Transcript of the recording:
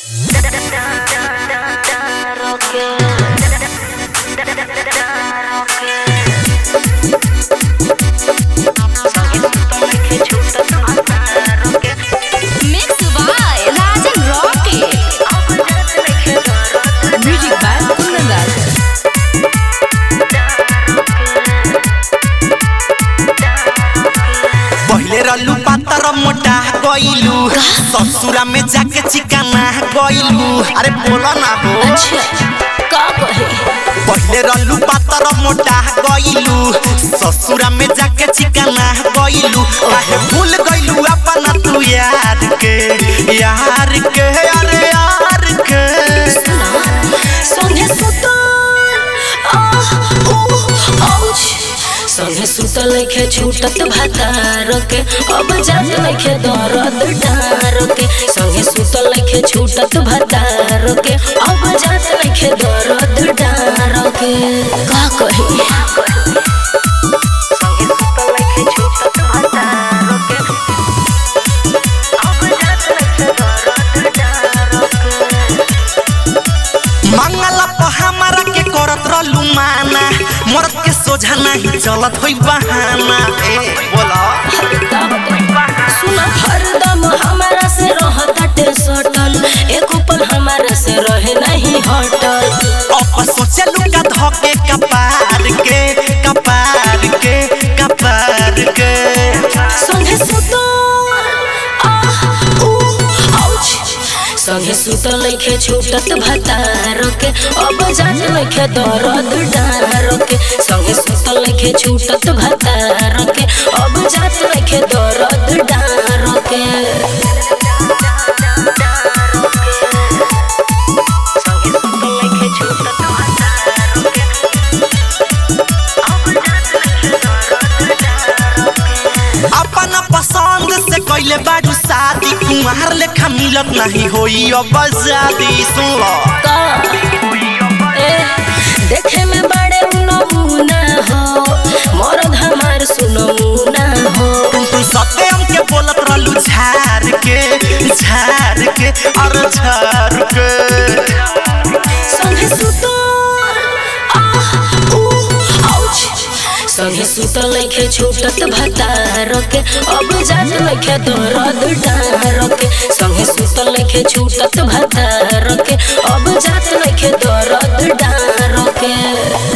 रलू पातर मोटा गइलू ससुरा में जाके चिकना गइलू। अरे बोला ना हो अच्छा का कहे पहले रलू पातर मोटा गइलू ससुरा में जाके चिकना गइलू। काहे भूल गइलू अपना तू यार के अरे यार के संगे संगे सुतल के छूटत भातार के अब जात नइखे दर्द डार के संगे सुतल के छूटत भातार के अब जात नइखे दर्द डार के का कही संगे सुतल के छूटत भातार के अब जात नइखे दर्द डार के मंगला पर हमारा के करत रहलू माना मर्द के सोझा नहीं चलत होई बहाना। बोला सुन हरदम हमारा से रहत सटल एक पल हमारा से रहे नहीं हटल। अब सोचलू का धके कपार के संगे संगे सुतल नइखे छूटत भातार के अब जात नइखे दर्द डार के संगे सुतल नइखे छूटत भातार के अब जात नइखे दर्द डार के संगे सुतल नइखे छूटत भातार के अपना पसंद से कइले बाडू शादी कुमार लेखा मिलत नहीं होई अब आजादी। सुन देखे में बड़े नमूना हो मर्द हमार सुनमुना हो तू सत्यम के बोलत रहलू झार के और झार के संगे सुतल नइखे छूटत भातार के अब जात नइखे दर्द डार के संगे सुतल नइखे छूटत भातार के अब जात नइखे दर्द डार के।